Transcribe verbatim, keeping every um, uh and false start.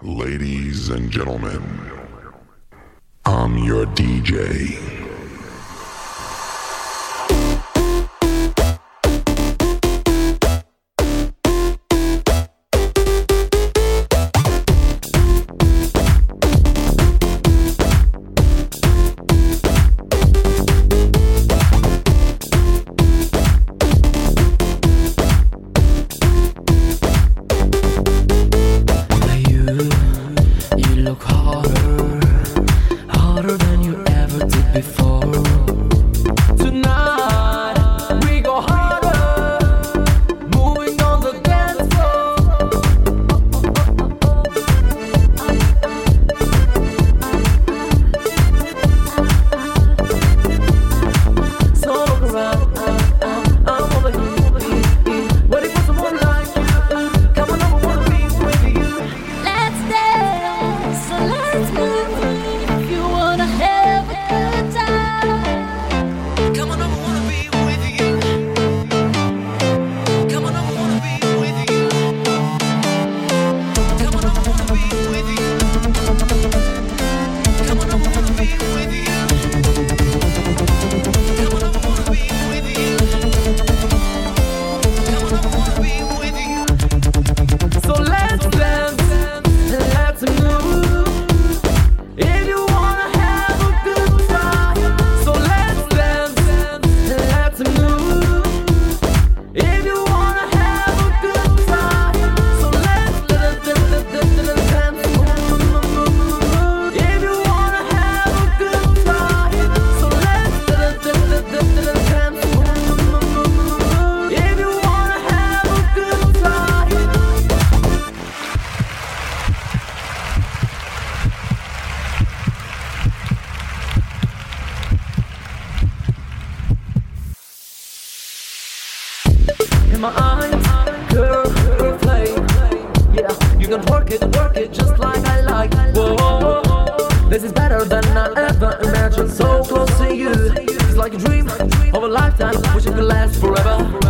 Ladies and gentlemen, I'm your D J. In my eyes, girl, girl, play. Yeah, you can work it, work it just like I like. Whoa, this is better than I ever imagined. So close to you, it's like a dream of a lifetime, wish it could last forever.